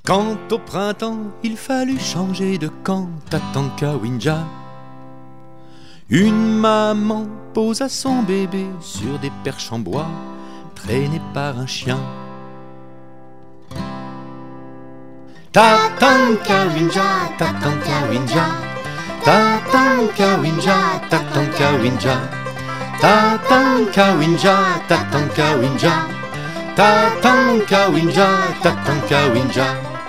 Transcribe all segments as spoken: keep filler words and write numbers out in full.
Quand au printemps il fallut changer de camp, Tatanka Winja, une maman posa son bébé sur des perches en bois, traîné par un chien. Tatanka Winja, Tatanka Winja, Tatanka Winja, Tatanka Winja, Tatanka Winja, Tatanka Winja, Tatanka Winja, Tatanka Winja.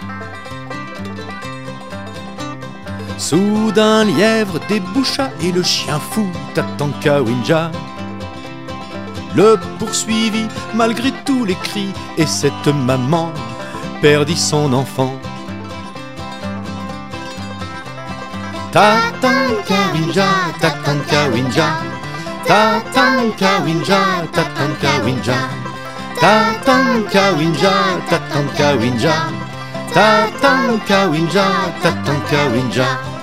Soudain lièvre déboucha et le chien fou, Tatanka Winja, le poursuivit malgré tous les cris, et cette maman perdit son enfant. Tatanka Winja, Tatanka Winja, Tatanka Winja, Tatanka Winja, Tatanka Winja, Tatanka Winja, Tatanka Winja, Tatanka Winja.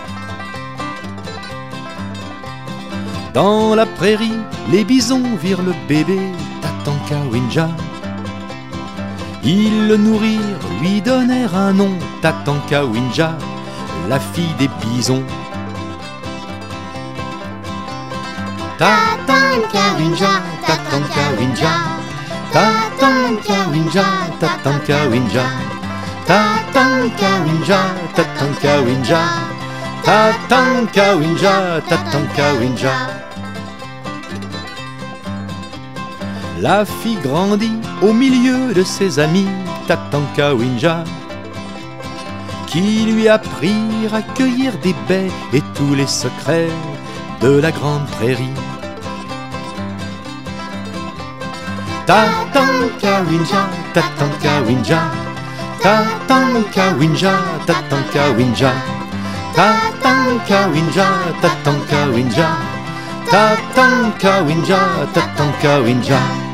Dans la prairie, les bisons virent le bébé Tatanka Winja. Ils le nourrirent, lui donnèrent un nom, Tatanka Winja, la fille des bisons. Tatanka Winja, Tatanka Winja, Tatanka Winja, Tatanka Winja, Tatanka Winja, Tatanka Winja, Tatanka Winja, Tatanka Winja. La fille grandit au milieu de ses amis, Tatanka Winja, qui lui apprirent à cueillir des baies et tous les secrets de la grande prairie. Tatanka Winja, Tatanka Winja, Tatanka Winja, Tatanka Winja, Tatanka Winja, Tatanka Winja, Tatanka Winja, Tatanka Winja.